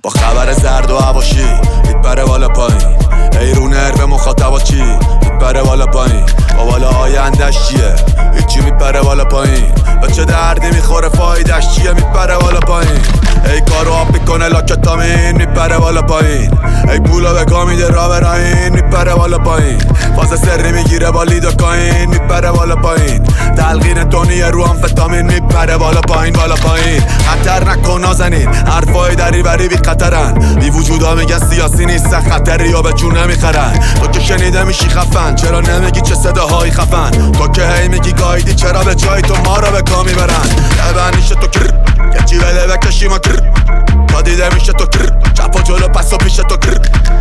با خبر زرد و هواشی میپره بالا پایین. ای رو نرو مخاطبا چی میپره بالا پایین. با بالا آیندش چیه هیچی میپره بالا پایین. به چه دردی میخوره فایدش چیه میپره بالا پایین. ای کارو آب میکنه لاکتامین میپره بالا پایین. ای پولا به گا میده را براین میپره بالا پایین. فاز سری میگیره با لید و کاین میپره بالا پایین. تلقین تونی رو آمفتامین میپره بالا پایین بالا پایین. خطر نکن نازنین حرفای دری بری بی خطرن. بی وجودا میگن سیاسی نیستن خطری یا به جون نمیخرن. تو که شنیده میشی خفن چرا نمیگی چه صداهایی خفن. تو که هی میگی گایدی چرا به جای تو ما را به کا میبرن. ببنیشه تو کر یه چی بده بکشی ما کر. تا دیده میشه تو کر چپ و جلو پس و پیش تو کر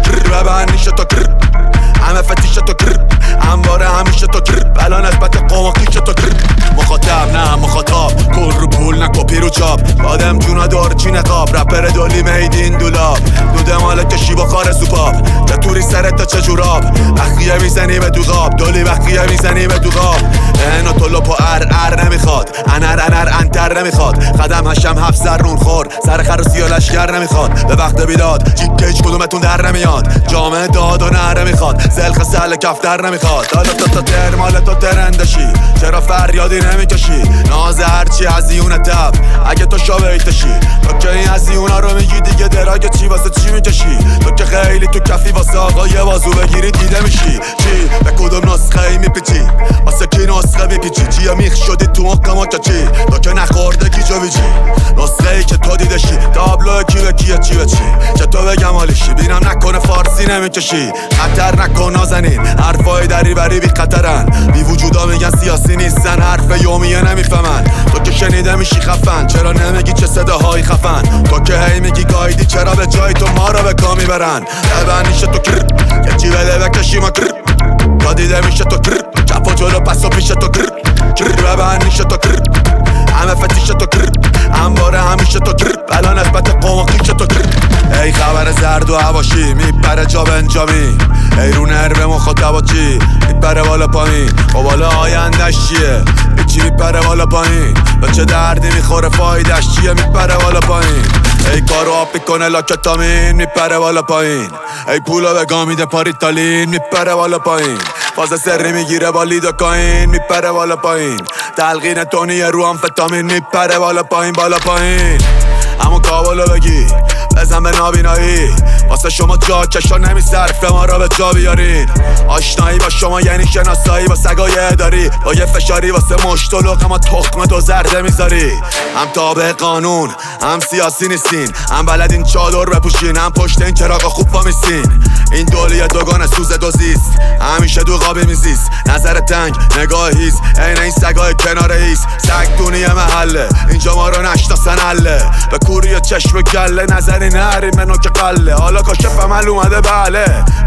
ببنیشه تو کر همه فتیش تو کر انباره همیشه تو کر بلا نسبت قوم و خیش تو کر. مخاطب نه مخاطب کل رو پول نکو پیرو چاپ آدم جونا دار چی نقاب رپر دولی میدین دولاب دوده ماله کشی با خار سوپاب که توری سرت تا چه جوراب بخیه میزنی به دوغاب دولی بخیه میزنی به دوغاب اینا طلو پا ار نمیخواد انر انتر نمیخواد قدم هشم هفت سر رون خور سر خروسی و لشگر نمیخواد به وقت بیداد چیکه هیچ کدومتون در نمیاد جامعه داد و نهر میخواد زلخ سل کفتر نمیخواد حالا تا ترمال تو ترندشی چرا فریادی نمیکشی ناز هرچی هزیونه تب اگه تو شابیتشی تو که این هزیونا رو میگی دیگه دراگ چی واسه چی میکشی تو که خیلی تو کفی واسه آقا یه بازو بگیری دیده میشی چی به کدوم نسخه ای میپیچی واسه کی نسخه میپیچی چیه میخ شدی تو مقما که چی تو که نخورده کی جو بیچی نسخه ای که تو دیدشی تابلو کی به کیه چی به چی چه تو بگم حالیشی بینم نکنه فارسی نمیکشی خطر نکن نازنین حرفای دری بری بی خطرن بی وجودا میگن سیاسی نیستن حرف یومیه نمیفهمن تو که شنیده میشی خفن چرا نمیگی چه صداهایی خفن تو که هی میگی گایدی چرا به جای تو ما را به کا میبرن ببنیشه تو کر یه چی بده بکشی ما کر تا دیده میشه تو کر چپ و جلو پس و پیش تو کر ببنیشه تو کر همه فتیش تو کر انباره همیشه تو کر بلا نسبت قوم و خیش تو کر. ای خبر زرد و هواشی میپره جا بنجامی ای رو نرو مخاطبا چی میپره بالا پایین. و بالا آیندش چیه هیچی میپره بالا پایین. به چه دردی میخوره فایدش چیه میپره بالا پایین. ای کارو آب میکنه لاکتامین میپره بالا پایین. ای پولا به گا میده پاریتالین میپره بالا پایین. فاز سری میگیره با لید و کاین میپره بالا پایین. تلقین تونی رو آمفتامین میپره بالا پایین بالا پایین. همون کابلو بگی بزن به نابینایی واسه شما جا کشا نمیصرفه ما را به جا بیارین. آشنایی با شما یعنی شناسایی با سگای اداری با یه فشاری واسه مشتلق اما تخم تو زرده میذاری. هم تابع قانون هم سیاسی نیستین هم بلدین چادر بپوشین هم پشت این چراغا خوب پا میستین. این دولیه دوگانه سوز دوزیست همیشه دو قابی میزیست نظر تنگ نگاه هیز این این سگای کنار هیست سگ دونی محله اینجا ما رو نشناسن حله به کوری چشم گله نظری نریم منو که قله حالا کاشف عمل اومده بله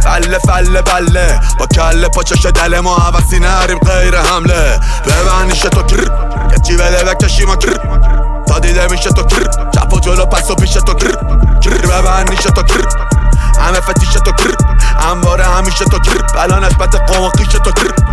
فله بله با کله پاچش دل ما حوثی نریم غیر حمله ببنیشه تو کر یه چی بده بکشی ما کر تا دیده میشه تو کر چپ و جلو پس و پیش تو کر ببنیشه تو کر همه فتیش تو کر انباره همیشه تو کر بلا نسبت قوم و خیش تو کر.